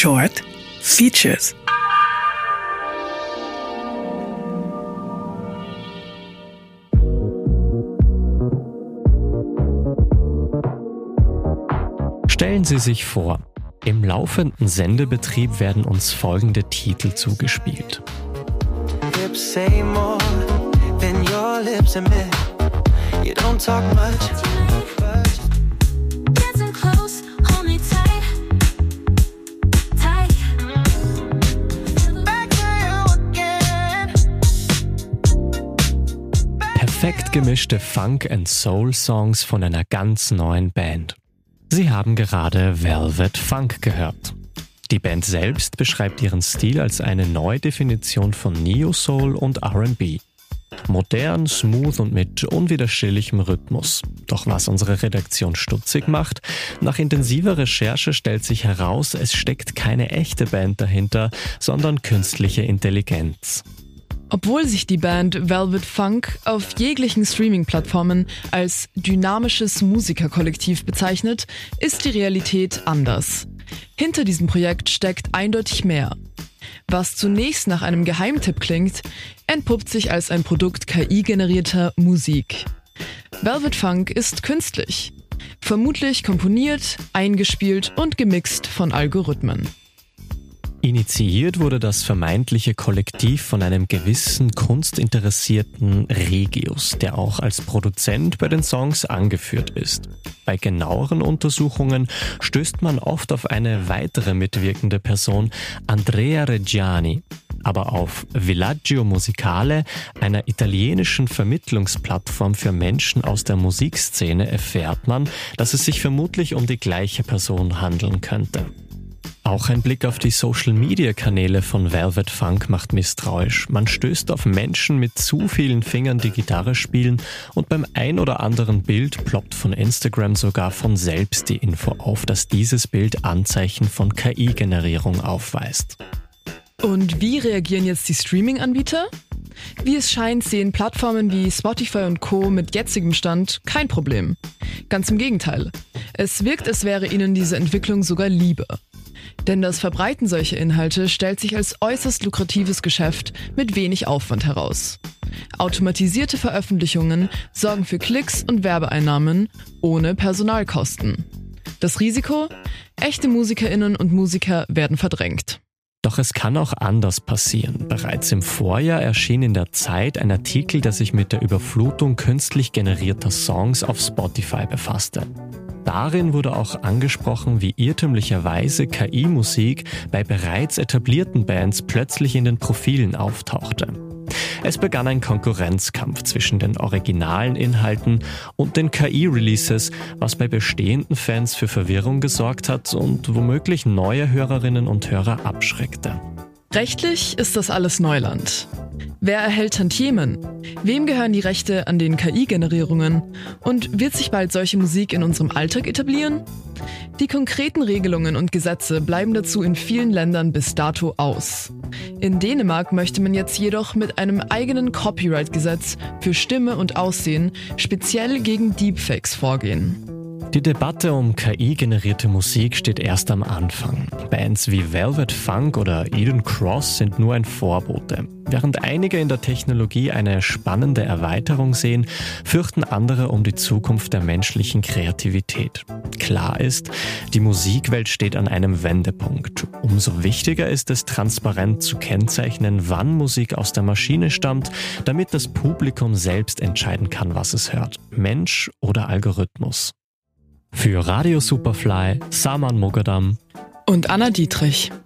Short Features. Stellen Sie sich vor, im laufenden Sendebetrieb werden uns folgende Titel zugespielt. Lips say more than your lips admit. You don't talk much, but Getting close, hold me tight, tight. back to you again. Perfekt gemischte Funk- and Soul-Songs von einer ganz neuen Band. Sie haben gerade Velvet Funk gehört. Die Band selbst beschreibt ihren Stil als eine Neudefinition von Neo-Soul und R&B. Modern, smooth und mit unwiderstehlichem Rhythmus. Doch was unsere Redaktion stutzig macht, nach intensiver Recherche stellt sich heraus, es steckt keine echte Band dahinter, sondern künstliche Intelligenz. Obwohl sich die Band Velvet Funk auf jeglichen Streaming-Plattformen als dynamisches Musikerkollektiv bezeichnet, ist die Realität anders. Hinter diesem Projekt steckt eindeutig mehr. Was zunächst nach einem Geheimtipp klingt, entpuppt sich als ein Produkt KI-generierter Musik. Velvet Funk ist künstlich. Vermutlich komponiert, eingespielt und gemixt von Algorithmen. Initiiert wurde das vermeintliche Kollektiv von einem gewissen kunstinteressierten Regius, der auch als Produzent bei den Songs angeführt ist. Bei genaueren Untersuchungen stößt man oft auf eine weitere mitwirkende Person, Andrea Reggiani. Aber auf Villaggio Musicale, einer italienischen Vermittlungsplattform für Menschen aus der Musikszene, erfährt man, dass es sich vermutlich um die gleiche Person handeln könnte. Auch ein Blick auf die Social-Media-Kanäle von Velvet Funk macht misstrauisch. Man stößt auf Menschen mit zu vielen Fingern, die Gitarre spielen, und beim ein oder anderen Bild ploppt von Instagram sogar von selbst die Info auf, dass dieses Bild Anzeichen von KI-Generierung aufweist. Und wie reagieren jetzt die Streaming-Anbieter? Wie es scheint, sehen Plattformen wie Spotify und Co. mit jetzigem Stand kein Problem. Ganz im Gegenteil. Es wirkt, als wäre ihnen diese Entwicklung sogar lieber. Denn das Verbreiten solcher Inhalte stellt sich als äußerst lukratives Geschäft mit wenig Aufwand heraus. Automatisierte Veröffentlichungen sorgen für Klicks und Werbeeinnahmen ohne Personalkosten. Das Risiko? Echte MusikerInnen und Musiker werden verdrängt. Doch es kann auch anders passieren. Bereits im Vorjahr erschien in der Zeit ein Artikel, der sich mit der Überflutung künstlich generierter Songs auf Spotify befasste. Darin wurde auch angesprochen, wie irrtümlicherweise KI-Musik bei bereits etablierten Bands plötzlich in den Profilen auftauchte. Es begann ein Konkurrenzkampf zwischen den originalen Inhalten und den KI-Releases, was bei bestehenden Fans für Verwirrung gesorgt hat und womöglich neue Hörerinnen und Hörer abschreckte. Rechtlich ist das alles Neuland. Wer erhält Tantiemen? Wem gehören die Rechte an den KI-Generierungen? Und wird sich bald solche Musik in unserem Alltag etablieren? Die konkreten Regelungen und Gesetze bleiben dazu in vielen Ländern bis dato aus. In Dänemark möchte man jetzt jedoch mit einem eigenen Copyright-Gesetz für Stimme und Aussehen speziell gegen Deepfakes vorgehen. Die Debatte um KI-generierte Musik steht erst am Anfang. Bands wie Velvet Funk oder Eden Cross sind nur ein Vorbote. Während einige in der Technologie eine spannende Erweiterung sehen, fürchten andere um die Zukunft der menschlichen Kreativität. Klar ist, die Musikwelt steht an einem Wendepunkt. Umso wichtiger ist es, transparent zu kennzeichnen, wann Musik aus der Maschine stammt, damit das Publikum selbst entscheiden kann, was es hört. Mensch oder Algorithmus. Für Radio Superfly, Saman Mogadam Und Anna Dietrich.